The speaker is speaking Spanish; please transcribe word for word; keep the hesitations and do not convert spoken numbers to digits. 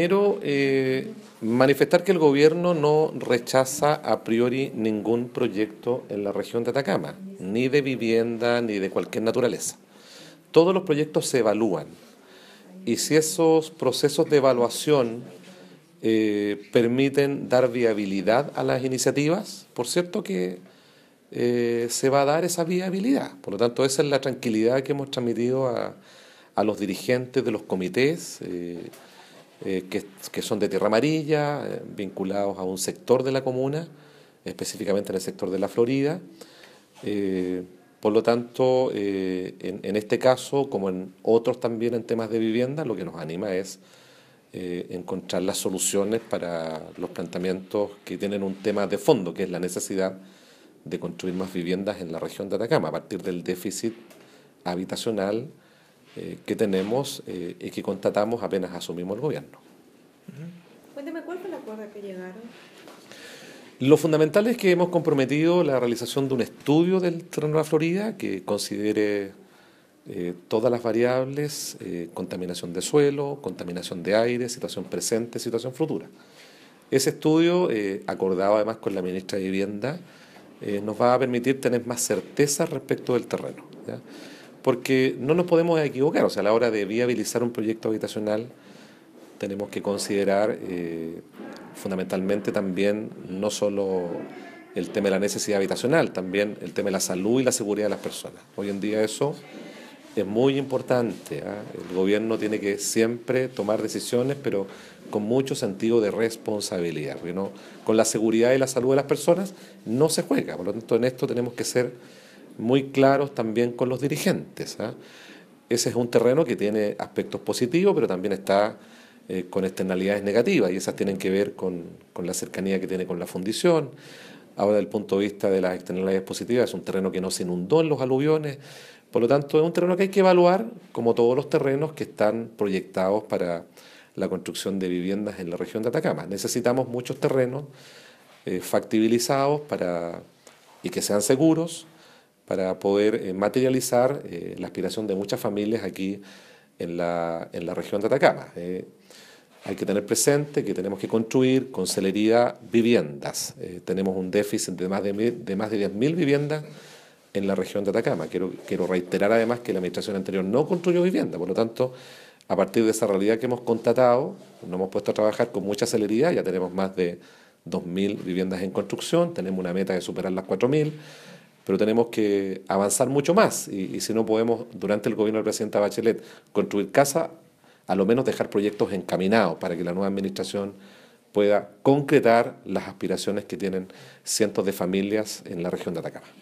Primero, eh, manifestar que el gobierno no rechaza a priori ningún proyecto en la región de Atacama, ni de vivienda ni de cualquier naturaleza. Todos los proyectos se evalúan y si esos procesos de evaluación eh, permiten dar viabilidad a las iniciativas, por cierto que eh, se va a dar esa viabilidad. Por lo tanto, esa es la tranquilidad que hemos transmitido a, a los dirigentes de los comités. Eh, Eh, que, que son de tierra amarilla, eh, vinculados a un sector de la comuna, específicamente en el sector de la Florida. Eh, por lo tanto, eh, en, en este caso, como en otros también en temas de vivienda, lo que nos anima es eh, encontrar las soluciones para los planteamientos que tienen un tema de fondo, que es la necesidad de construir más viviendas en la región de Atacama, a partir del déficit habitacional Eh, que tenemos eh, y que constatamos apenas asumimos el gobierno. Cuénteme, ¿cuál fue el acuerdo al que llegaron? Lo fundamental es que hemos comprometido la realización de un estudio del terreno de la Florida que considere eh, todas las variables, eh, contaminación de suelo, contaminación de aire, situación presente, situación futura. Ese estudio, eh, acordado además con la ministra de Vivienda, eh, nos va a permitir tener más certeza respecto del terreno, ¿ya? Porque no nos podemos equivocar, o sea, a la hora de viabilizar un proyecto habitacional tenemos que considerar eh, fundamentalmente también no solo el tema de la necesidad habitacional, también el tema de la salud y la seguridad de las personas. Hoy en día eso es muy importante, ¿eh? El gobierno tiene que siempre tomar decisiones, pero con mucho sentido de responsabilidad, porque no, con la seguridad y la salud de las personas no se juega, por lo tanto en esto tenemos que ser muy claros también con los dirigentes, ¿eh? Ese es un terreno que tiene aspectos positivos, pero también está eh, con externalidades negativas, y esas tienen que ver con, con la cercanía que tiene con la fundición. Ahora, desde el punto de vista de las externalidades positivas, es un terreno que no se inundó en los aluviones, por lo tanto es un terreno que hay que evaluar, como todos los terrenos que están proyectados para la construcción de viviendas en la región de Atacama. Necesitamos muchos terrenos eh, factibilizados para, y que sean seguros, para poder eh, materializar eh, la aspiración de muchas familias aquí en la, en la región de Atacama. Eh, hay que tener presente que tenemos que construir con celeridad viviendas. Eh, tenemos un déficit de más de, de, más de diez mil viviendas en la región de Atacama. Quiero, quiero reiterar además que la administración anterior no construyó vivienda, por lo tanto, a partir de esa realidad que hemos constatado, nos hemos puesto a trabajar con mucha celeridad, ya tenemos más de dos mil viviendas en construcción, tenemos una meta de superar las cuatro mil, pero tenemos que avanzar mucho más y, y si no podemos, durante el gobierno del presidente Bachelet, construir casas, a lo menos dejar proyectos encaminados para que la nueva administración pueda concretar las aspiraciones que tienen cientos de familias en la región de Atacama.